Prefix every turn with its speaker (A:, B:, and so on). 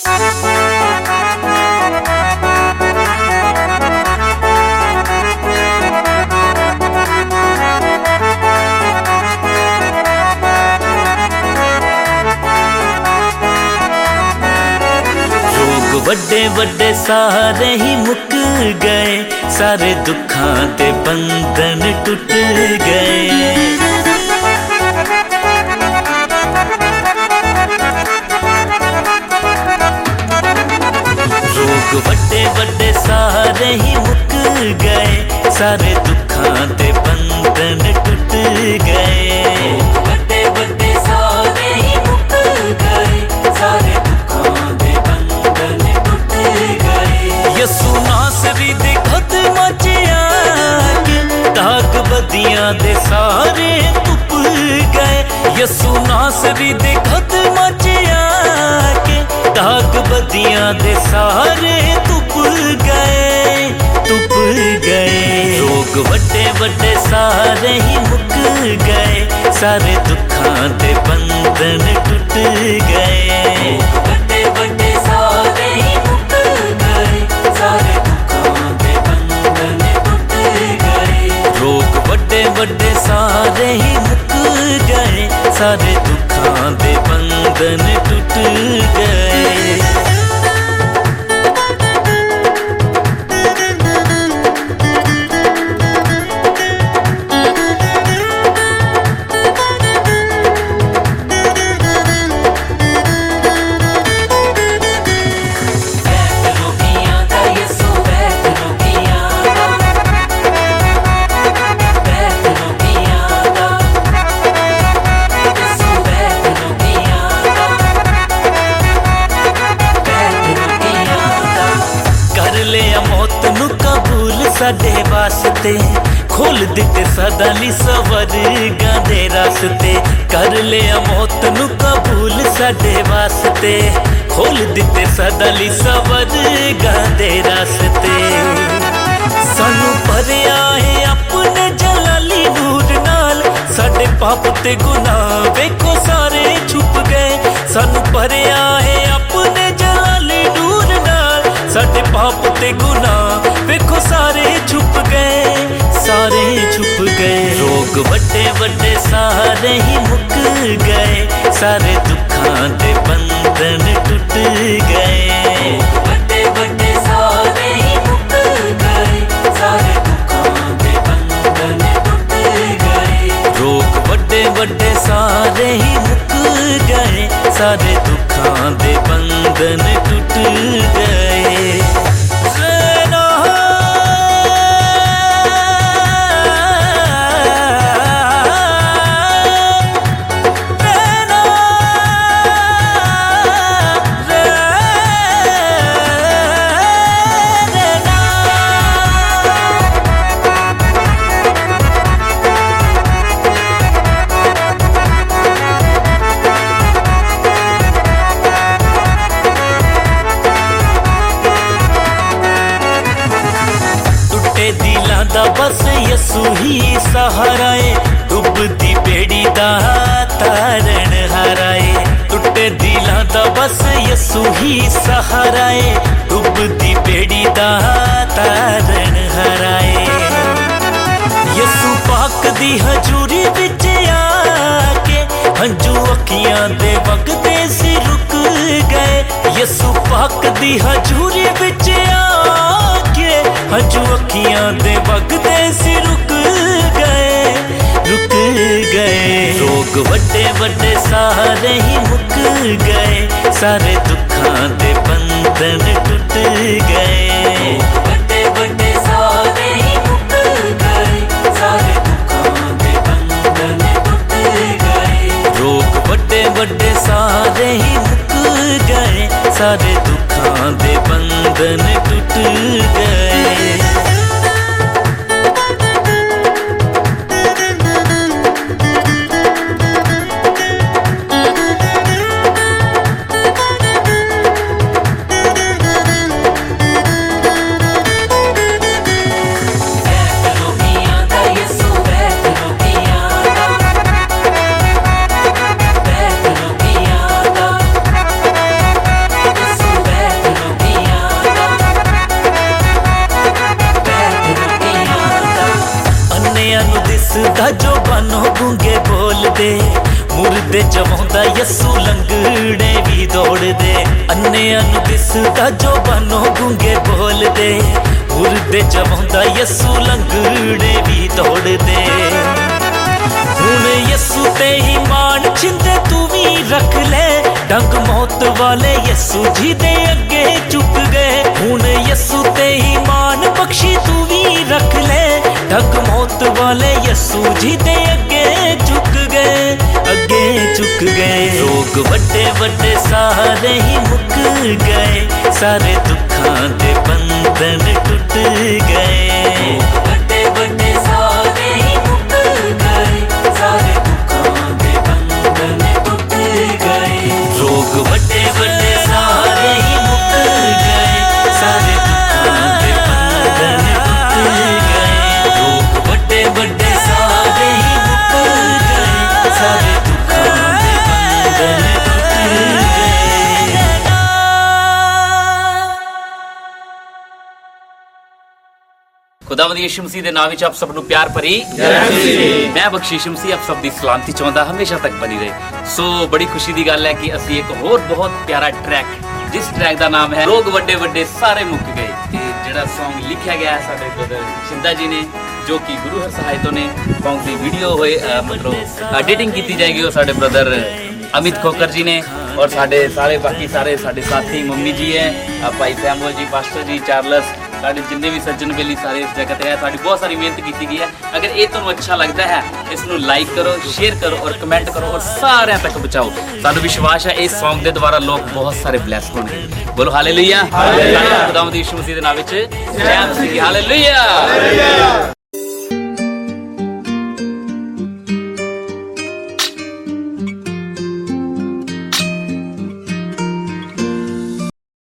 A: ਵੱਡੇ ਵੱਡੇ ਸਾਰੇ ਹੀ ਮੁੱਕ ਗਏ, ਸਾਰੇ ਦੁੱਖਾਂ ਦੇ ਬੰਧਨ ਟੁੱਟ ਗਏ। ਰੋਗ ਵੱਡੇ ਵੱਡੇ ਸਾਰੇ ਹੀ ਮੁੱਕ ਗਏ, ਸਾਰੇ ਦੁੱਖਾਂ ਦੇ ਬੰਧਨ ਟੁੱਟ ਗਏ। ਵੱਡੇ ਵੱਡੇ ਸਾਰੇ ਹੀ ਮੁੱਕ ਗਏ, ਸਾਰੇ ਦੁੱਖਾਂ ਦੇ ਬੰਧਨ ਟੁੱਟ ਗਏ। ਯਿਸੂ ਨਾਸਰੀ ਦੇ ਕਦਮਾਂ 'ਚ ਆ ਕੇ ਦਾਗ ਬਦੀਆਂ ਦੇ ਸਾਰੇ ਧੁੱਪ ਗਏ। ਯਿਸੂ ਨਾਸਰੀ ਦੇ ਕਦਮਾਂ 'ਚ ਆ ਕੇ ਦਾਗ ਬਦੀਆਂ ਦੇ ਸਾਰੇ ਧੁੱਪ ਗਏ, ਧੁੱਪ ਗਏ। ਰੋਗ ਵੱਡੇ ਵੱਡੇ ਸਾਰੇ ਹੀ ਮੁੱਕ ਗਏ, ਸਾਰੇ ਦੁੱਖਾਂ ਦੇ ਬੰਧਨ ਟੁੱਟ ਗਏ। ਵੱਡੇ ਵੱਡੇ ਸਾਰੇ ਹੀ ਮੁੱਕ ਗਏ, ਸਾਰੇ ਦੁੱਖਾਂ ਦੇ ਬੰਧਨ ਟੁੱਟ ਗਏ। ਰੋਗ ਵੱਡੇ ਵੱਡੇ ਸਾਰੇ ਹੀ ਮੁੱਕ ਗਏ, ਸਾਰੇ ਦੁੱਖਾਂ ਦੇ ਬੰਧਨ ਟੁੱਟ ਗਏ। ਸਾਡੇ ਵਾਸਤੇ ਖੋਲ ਦਿੱਤੇ ਸਦਾ ਲਈ ਸਵਰਗਾਂ ਦੇ ਰਸਤੇ। ਕਰ ਲਿਆ ਮੌਤ ਨੂੰ ਕਬੂਲ ਸਾਡੇ ਵਾਸਤੇ, ਖੋਲ ਦਿੱਤੇ ਸਦਾ ਲਈ ਸਵਰਗਾਂ ਦੇ ਰਸਤੇ। ਸਾਨੂੰ ਭਰਿਆ ਹੈ ਆਪਣੇ ਜਲਾਲੀ ਨੂਰ ਨਾਲ, ਸਾਡੇ ਪਾਪ ਤੇ ਗੁਨਾਹ ਵੇਖੋ ਸਾਰੇ ਛੁਪ ਗਏ। ਸਾਨੂੰ ਭਰਿਆ ਹੈ ਆਪਣੇ ਜਲਾਲੀ ਨੂਰ ਨਾਲ, ਸਾਡੇ ਪਾਪ ਤੇ ਗੁਨਾਹ ਵੇਖੋ ਸਾਰੇ ਛੁਪ ਗਏ, ਸਾਰੇ ਛੁਪ ਗਏ। ਰੋਗ ਵੱਡੇ ਵੱਡੇ ਸਾਰੇ ਹੀ ਮੁੱਕ ਗਏ, ਸਾਰੇ ਦੁੱਖਾਂ ਦੇ ਬੰਧਨ ਟੁੱਟ ਗਏ। ਵੱਡੇ ਵੱਡੇ ਸਾਰੇ ਹੀ ਮੁੱਕ ਗਏ, ਸਾਰੇ ਦੁੱਖਾਂ ਦੇ ਬੰਧਨ ਟੁੱਟ ਗਏ। ਰੋਗ ਵੱਡੇ ਵੱਡੇ ਸਾਰੇ ਹੀ ਮੁੱਕ ਗਏ, ਸਾਰੇ ਦੁੱਖਾਂ ਦੇ ਬੰਧਨ ਟੁੱਟ ਗਏ। दिलां दा बस यसू ही सहारा है, डुबदी बेड़ी दा तारण हाराए। टुटे दिलां दा बस यसू ही सहारा है, डुबदी बेड़ी दा तारण हाराए। यसू पाक दी हजूरी विच आके हंजू अखियां दे वगदे सी रुक गए। यसू पाक दी हजूरी विच आके हंजू अखियां दे वगदे सी रुक गए, रुक गए। रोग वड्डे वड्डे सारे ही मुक गए, सारे दुखां दे बंधन टूट गए। वड्डे वड्डे सारे ही मुक गए, सारे दुखां दे बंधन टूट गए। रोग वड्डे वड्डे सारे ही मुक गए, सारे दुखां दे बंधन टूट गए। ਜਵਾਉਂਦਾ ਯਸੂ ਲੰਗੜੇ ਵੀ ਦੌੜਦੇ ਅੰਨਿਆਂ ਨੂੰ ਦਿਸਦਾ ਜੋ ਬਾਨੋ ਗੂੰਗੇ ਬੋਲਦੇ ਮੁਰਦੇ ਜਵਾਉਂਦਾ ਯਸੂ ਲੰਗੜੇ ਵੀ ਦੌੜਦੇ ਹੁਣ ਯਸੂ ਤੇ ਈਮਾਨ ਛਿੰਦੇ ਤੂੰ ਵੀ ਰੱਖ ਲੈ ਡੰਗ ਮੌਤ ਵਾਲੇ ਯਸੂ ਜੀ ਦੇ ਅੱਗੇ ਝੁਕ ਗਏ ਹੁਣ ਯਸੂ ਤੇ ਈਮਾਨ ਬਖਸ਼ੀ ਤੂੰ ਵੀ ਰੱਖ ਲੈ ਡੰਗ ਮੌਤ ਵਾਲੇ ਯਸੂ ਜੀ ਦੇ ਅੱਗੇ ਝੁਕ ਗਏ ਰੋਗ ਵੱਡੇ ਵੱਡੇ ਸਾਰੇ ਹੀ ਮੁੱਕ ਗਏ ਸਾਰੇ ਦੁੱਖਾਂ ਦੇ ਬੰਧਨ ਟੁੱਟ ਗਏ ਵੱਡੇ ਵੱਡੇ ਸਾਰੇ ਹੀ ਮੁੱਕ ਗਏ ਸਾਰੇ ਦੁੱਖਾਂ ਦੇ ਬੰਧਨ ਟੁੱਟ ਗਏ ਰੋਗ ਵੱਡੇ ਵੱਡੇ ਸਾਰੇ ਹੀ ਮੁੱਕ ਗਏ ਸਾਰੇ ਦੁੱਖਾਂ ਦੇ ਬੰਧਨ ਟੁੱਟ ਗਏ ਰੋਗ ਵੱਡੇ ਵੱਡੇ ਸਾਰੇ ਹੀ ਮੁੱਕ ਗਏ ਸਾਰੇ ਦੁੱਖਾਂ ਦੇ ਬੰਧਨ ਟੁੱਟ ਗਏ
B: खुदावंद यीशु मसीह दे नाम विच आप सब नूं प्यार भरी मैं बख्शीश मसीह आप सब दी सलामती चाहुंदा हमेशा तक बनी रहे सो बड़ी खुशी दी गल है कि असीं एक होर बहुत प्यारा ट्रैक जिस ट्रैक दा नाम है लोग वड्डे वड्डे सारे मुक गए ते जिहड़ा सॉन्ग लिखिया गया है साडे ब्रदर शिंदा जी ने जो कि गुरु हर सहायता ने सॉन्ग दी वीडियो होए मतलब एडिटिंग कीती जाएगी और साडे ब्रदर अमित खोकर जी ने और साडे सारे बाकी सारे साडे साथी मम्मी जी है भाई Samuel ji pastor ji Charles साढ़े जिन्ने भी सज्जन बेली सारे इस जगह है साड़ी बहुत सारी मेहनत की गई है अगर ये तुहानू अच्छा लगता है इसनू लाइक करो शेयर करो और कमेंट करो और सारे तक पहुँचाओ सानू विश्वास है इस सॉन्ग के द्वारा लोग बहुत सारे ब्लैस होंगे बोलो हालेलुया खुदावंद यीशु मसीह दे नाम विच जय मसीह हालेलुया।